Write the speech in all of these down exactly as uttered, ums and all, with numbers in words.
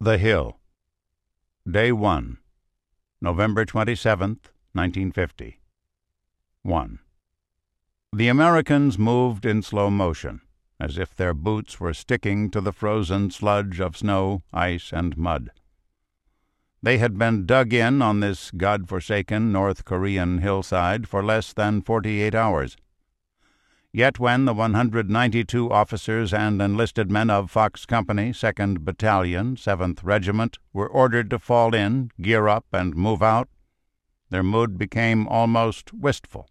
The Hill. Day one, November twenty-seventh, nineteen fifty. one. The Americans moved in slow motion, as if their boots were sticking to the frozen sludge of snow, ice, and mud. They had been dug in on this God-forsaken North Korean hillside for less than forty-eight hours. Yet when the one hundred ninety-two officers and enlisted men of Fox Company, second Battalion, seventh Regiment, were ordered to fall in, gear up, and move out, their mood became almost wistful,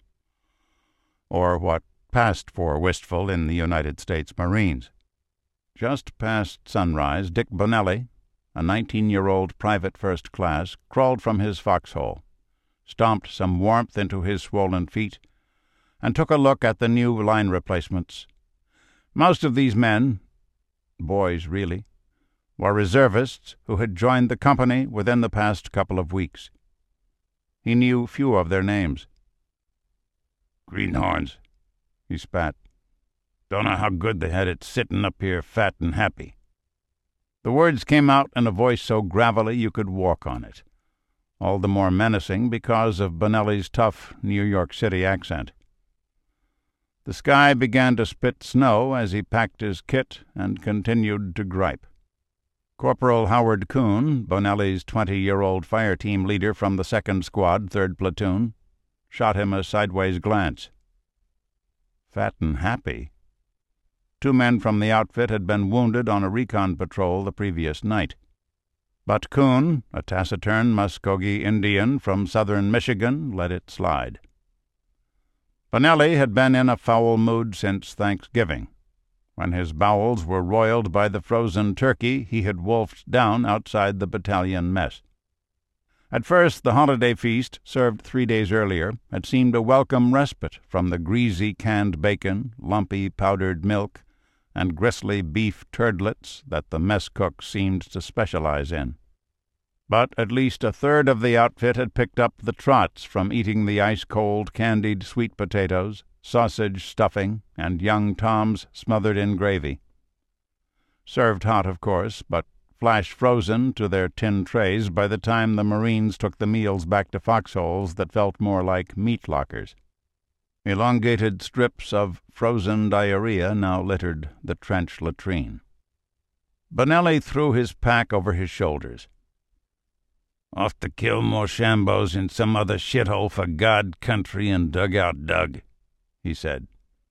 or what passed for wistful in the United States Marines. Just past sunrise, Dick Bonelli, a nineteen-year-old private first class, crawled from his foxhole, stomped some warmth into his swollen feet, and took a look at the new line replacements. Most of these men, boys really, were reservists who had joined the company within the past couple of weeks. He knew few of their names. "Greenhorns," he spat. "Don't know how good they had it sitting up here fat and happy." The words came out in a voice so gravelly you could walk on it, all the more menacing because of Bonelli's tough New York City accent. The sky began to spit snow as he packed his kit and continued to gripe. Corporal Howard Kuhn, Bonelli's twenty-year-old fire team leader from the second Squad, third Platoon, shot him a sideways glance. Fat and happy? Two men from the outfit had been wounded on a recon patrol the previous night. But Kuhn, a taciturn Muskogee Indian from southern Michigan, let it slide. Bonelli had been in a foul mood since Thanksgiving, when his bowels were roiled by the frozen turkey he had wolfed down outside the battalion mess. At first, the holiday feast, served three days earlier, had seemed a welcome respite from the greasy canned bacon, lumpy powdered milk, and gristly beef turdlets that the mess cook seemed to specialize in. But at least a third of the outfit had picked up the trots from eating the ice-cold candied sweet potatoes, sausage stuffing, and young Toms smothered in gravy. Served hot, of course, but flash-frozen to their tin trays by the time the Marines took the meals back to foxholes that felt more like meat lockers. Elongated strips of frozen diarrhea now littered the trench latrine. Bonelli threw his pack over his shoulders. "Off to kill more shambos in some other shithole for God, country, and dugout Doug," he said.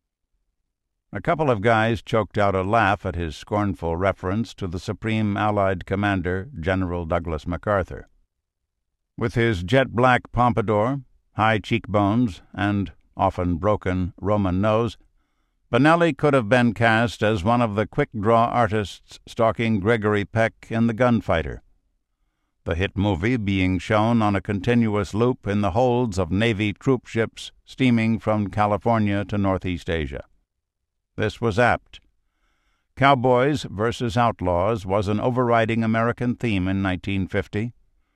A couple of guys choked out a laugh at his scornful reference to the Supreme Allied Commander, General Douglas MacArthur. With his jet-black pompadour, high cheekbones, and often broken Roman nose, Bonelli could have been cast as one of the quick-draw artists stalking Gregory Peck in The Gunfighter, the hit movie being shown on a continuous loop in the holds of Navy troop ships steaming from California to Northeast Asia. This was apt. Cowboys versus outlaws was an overriding American theme in nineteen fifty,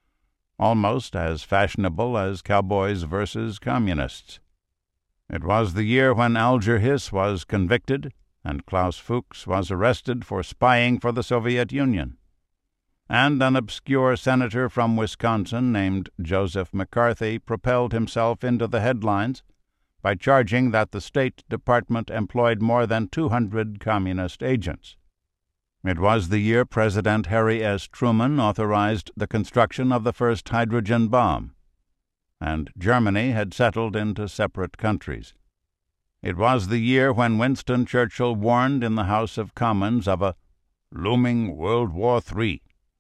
almost as fashionable as cowboys versus communists. It was the year when Alger Hiss was convicted and Klaus Fuchs was arrested for spying for the Soviet Union, and an obscure senator from Wisconsin named Joseph McCarthy propelled himself into the headlines by charging that the State Department employed more than two hundred communist agents. It was the year President Harry S. Truman authorized the construction of the first hydrogen bomb, and Germany had settled into separate countries. It was the year when Winston Churchill warned in the House of Commons of a looming World War Three,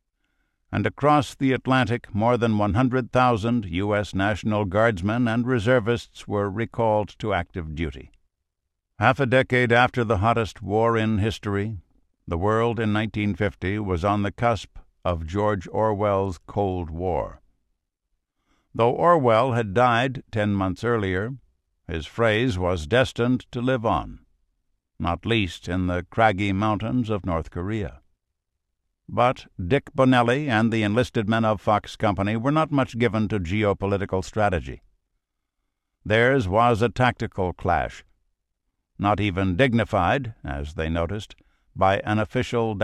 and across the Atlantic more than one hundred thousand U S National Guardsmen and reservists were recalled to active duty. Half a decade after the hottest war in history, the world in nineteen fifty was on the cusp of George Orwell's Cold War. Though Orwell had died ten months earlier, his phrase was destined to live on, not least in the craggy mountains of North Korea. But Dick Bonelli and the enlisted men of Fox Company were not much given to geopolitical strategy. Theirs was a tactical clash, not even dignified, as they noticed, by an official